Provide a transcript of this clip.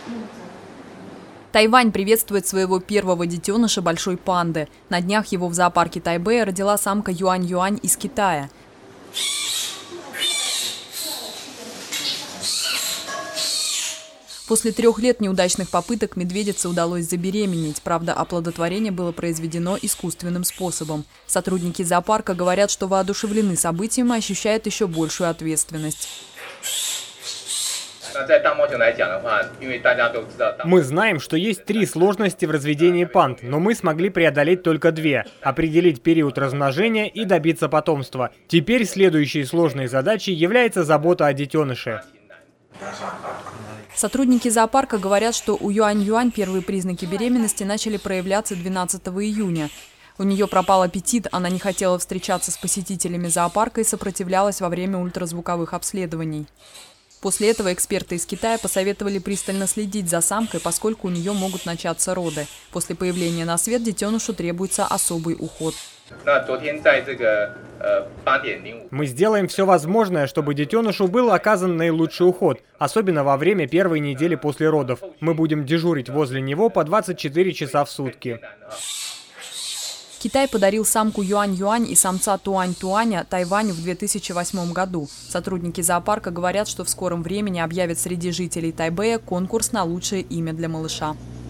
Тайвань приветствует своего первого детеныша большой панды. На днях его в зоопарке Тайбэя родила самка Юань-Юань из Китая. После 3 лет неудачных попыток медведице удалось забеременеть. Правда, оплодотворение было произведено искусственным способом. Сотрудники зоопарка говорят, что воодушевлены событием и ощущают еще большую ответственность. Мы знаем, что есть 3 сложности в разведении панд, но мы смогли преодолеть только 2 – определить период размножения и добиться потомства. Теперь следующей сложной задачей является забота о детеныше. Сотрудники зоопарка говорят, что у Юань-Юань первые признаки беременности начали проявляться 12 июня. У нее пропал аппетит, она не хотела встречаться с посетителями зоопарка и сопротивлялась во время ультразвуковых обследований. После этого эксперты из Китая посоветовали пристально следить за самкой, поскольку у нее могут начаться роды. После появления на свет детенышу требуется особый уход. Мы сделаем все возможное, чтобы детенышу был оказан наилучший уход, особенно во время первой недели после родов. Мы будем дежурить возле него по 24 часа в сутки. Китай подарил самку Юань-Юань и самца Туань-Туаня Тайваню в 2008 году. Сотрудники зоопарка говорят, что в скором времени объявят среди жителей Тайбэя конкурс на лучшее имя для малыша.